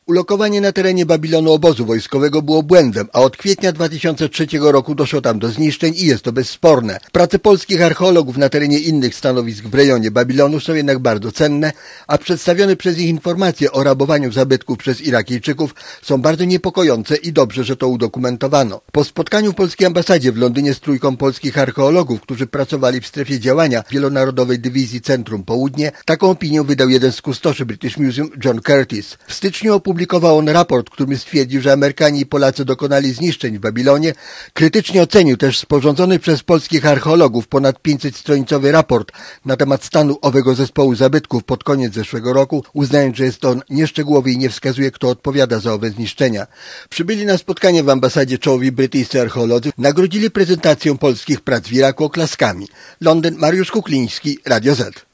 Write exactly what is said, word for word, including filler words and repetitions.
Ulokowanie na terenie Babilonu obozu wojskowego było błędem, a od kwietnia dwa tysiące trzeciego roku doszło tam do zniszczeń i jest to bezsporne. Prace polskich archeologów na terenie innych stanowisk w rejonie Babilonu są jednak bardzo cenne, a przedstawione przez nich informacje o rabowaniu zabytków przez Irakijczyków są bardzo niepokojące i dobrze, że to udokumentowano. Po spotkaniu w polskiej ambasadzie w Londynie z trójką polskich archeologów, którzy pracowali w strefie działania Wielonarodowej Dywizji Centrum Południe, taką opinię wydał jeden z kustoszy British Museum, John Curtis. W styczniu opublikował on raport, w którym stwierdził, że Amerykanie i Polacy dokonali zniszczeń w Babilonie. Krytycznie ocenił też sporządzony przez polskich archeologów ponad pięćsetstronicowy raport na temat stanu owego zespołu zabytków pod koniec zeszłego roku, uznając, że jest on nieszczegółowy i nie wskazuje, kto odpowiada za owe zniszczenia. Przybyli na spotkanie w ambasadzie czołowi brytyjscy archeolodzy, nagrodzili prezentacją polskich prac w Iraku oklaskami. Londyn, Mariusz Kukliński, Radio Z.